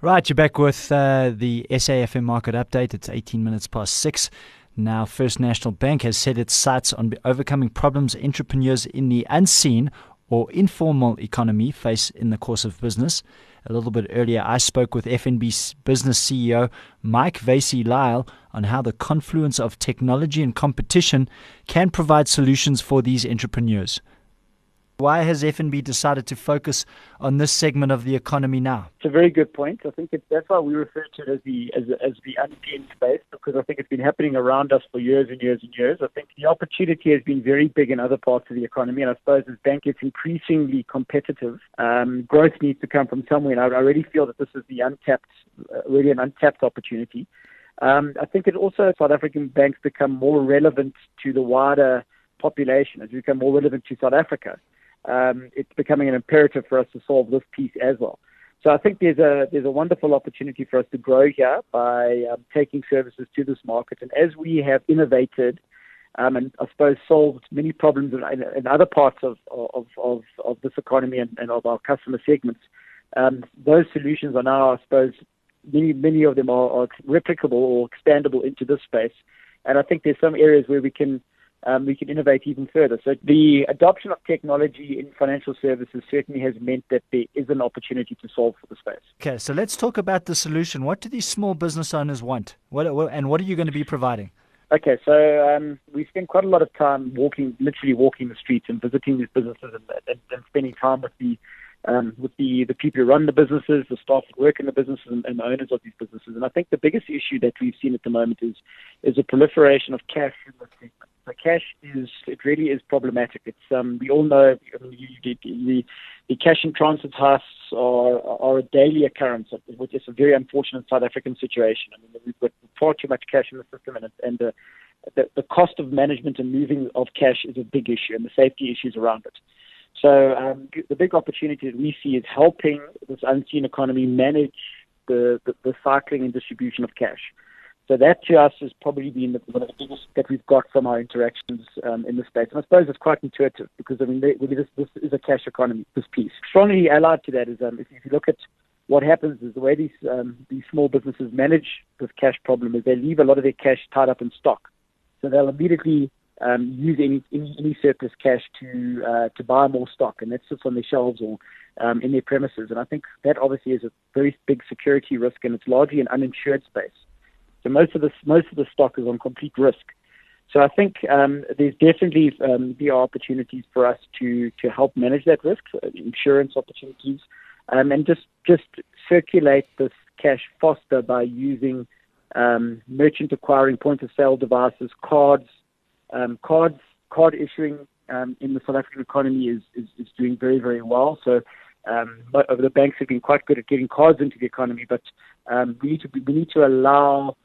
Right, you're back with the SAFM Market Update. It's 18 minutes past 6. Now, First National Bank has set its sights on overcoming problems entrepreneurs in the unseen or informal economy face in the course of business. A little bit earlier, I spoke with FNB Business CEO Mike Vesey-Lyle on how the confluence of technology and competition can provide solutions for these entrepreneurs. Why has FNB decided to focus on this segment of the economy now? It's a very good point. I think that's why we refer to it as the unseen space, because I think it's been happening around us for years and years and years. I think the opportunity has been very big in other parts of the economy, and I suppose as bank gets increasingly competitive, growth needs to come from somewhere. And I really feel that this is an untapped opportunity. I think it also, South African banks become more relevant to the wider population, as we become more relevant to South Africa. It's becoming an imperative for us to solve this piece as well. So I think there's a wonderful opportunity for us to grow here by taking services to this market. And as we have innovated and I suppose solved many problems in other parts of this economy and of our customer segments, those solutions are now, I suppose, many of them are replicable or expandable into this space. And I think there's some areas where we can innovate even further. So the adoption of technology in financial services certainly has meant that there is an opportunity to solve for the space. Okay, so let's talk about the solution. What do these small business owners want? What are you going to be providing? Okay, so we spend quite a lot of time literally walking the streets and visiting these businesses and spending time with the people who run the businesses, the staff that work in the businesses, and the owners of these businesses. And I think the biggest issue that we've seen at the moment is a proliferation of cash in the segment. So cash really is problematic. It's we all know the cash in transit costs are a daily occurrence, which is a very unfortunate South African situation. I mean, we've got far too much cash in the system, and the cost of management and moving of cash is a big issue, and the safety issues around it. So the big opportunity that we see is helping this unseen economy manage the cycling and distribution of cash. So that to us has probably been one of the biggest that we've got from our interactions in the space. And I suppose it's quite intuitive because, I mean, this is a cash economy, this piece. Strongly allied to that is if you look at what happens is the way these small businesses manage this cash problem is they leave a lot of their cash tied up in stock. So they'll immediately use any surplus cash to buy more stock, and that sits on their shelves or in their premises. And I think that obviously is a very big security risk, and it's largely an uninsured space. So most of the stock is on complete risk. So I think there's definitely the opportunities for us to help manage that risk, insurance opportunities, and just circulate this cash faster by using merchant acquiring point of sale devices, card issuing in the South African economy is doing very, very well. So the banks have been quite good at getting cards into the economy, but we need to allow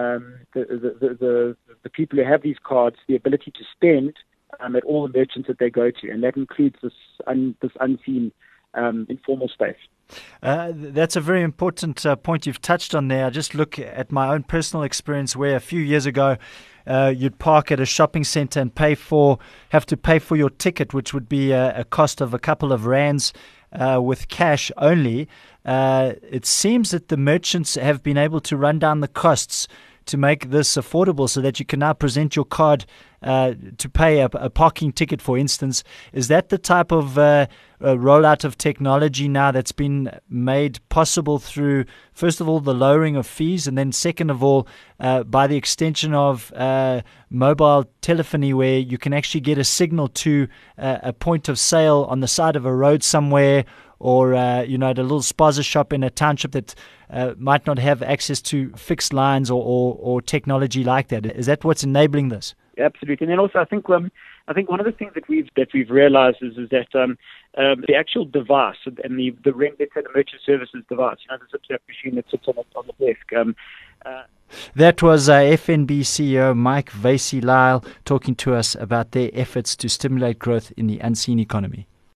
the people who have these cards the ability to spend at all the merchants that they go to, and that includes this unseen informal space. That's a very important point you've touched on there. I just look at my own personal experience where a few years ago you'd park at a shopping centre and have to pay for your ticket, which would be a cost of a couple of rands with cash only. It seems that the merchants have been able to run down the costs to make this affordable so that you can now present your card to pay a parking ticket, for instance. Is that the type of rollout of technology now that's been made possible through, first of all, the lowering of fees, and then second of all, by the extension of mobile telephony, where you can actually get a signal to a point of sale on the side of a road somewhere, or at a little spaza shop in a township that might not have access to fixed lines or technology like that? Is that what's enabling this? Absolutely. And then also, I think one of the things that we've realized is that the actual device and the let's say the merchant services device, the ZipZap machine that sits on the desk. That was FNB CEO Mike Vesey-Lyle talking to us about their efforts to stimulate growth in the unseen economy.